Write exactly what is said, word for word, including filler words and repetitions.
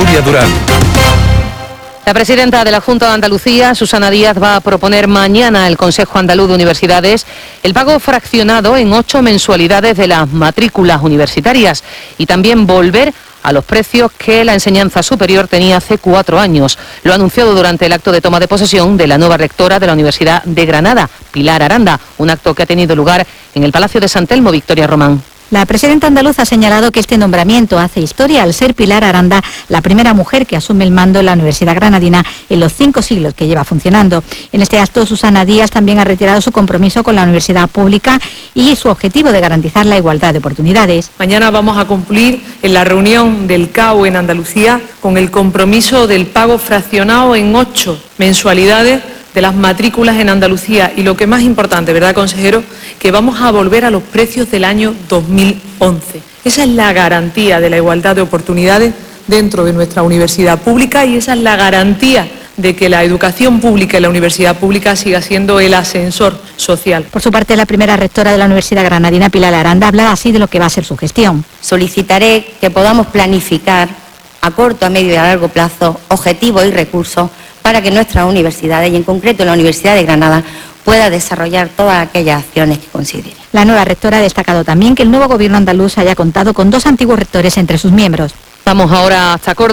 Nuria Durán. La presidenta de la Junta de Andalucía, Susana Díaz, va a proponer mañana al Consejo Andaluz de Universidades el pago fraccionado en ocho mensualidades de las matrículas universitarias y también volver a los precios que la enseñanza superior tenía hace cuatro años. Lo ha anunciado durante el acto de toma de posesión de la nueva rectora de la Universidad de Granada, Pilar Aranda, un acto que ha tenido lugar en el Palacio de San Telmo, Victoria Román. La presidenta andaluza ha señalado que este nombramiento hace historia al ser Pilar Aranda la primera mujer que asume el mando en la Universidad Granadina en los cinco siglos que lleva funcionando. En este acto, Susana Díaz también ha reiterado su compromiso con la universidad pública y su objetivo de garantizar la igualdad de oportunidades. Mañana vamos a cumplir en la reunión del C A U en Andalucía con el compromiso del pago fraccionado en ocho mensualidades de las matrículas en Andalucía y lo que más importante, ¿verdad, consejero?, que vamos a volver a los precios del año dos mil once. Esa es la garantía de la igualdad de oportunidades dentro de nuestra universidad pública y esa es la garantía de que la educación pública y la universidad pública siga siendo el ascensor social. Por su parte, la primera rectora de la Universidad Granadina, Pilar Aranda, habla así de lo que va a ser su gestión. Solicitaré que podamos planificar a corto, a medio y a largo plazo objetivos y recursos para que nuestras universidades, y en concreto la Universidad de Granada, pueda desarrollar todas aquellas acciones que considere. La nueva rectora ha destacado también que el nuevo gobierno andaluz haya contado con dos antiguos rectores entre sus miembros. Vamos ahora hasta Córdoba.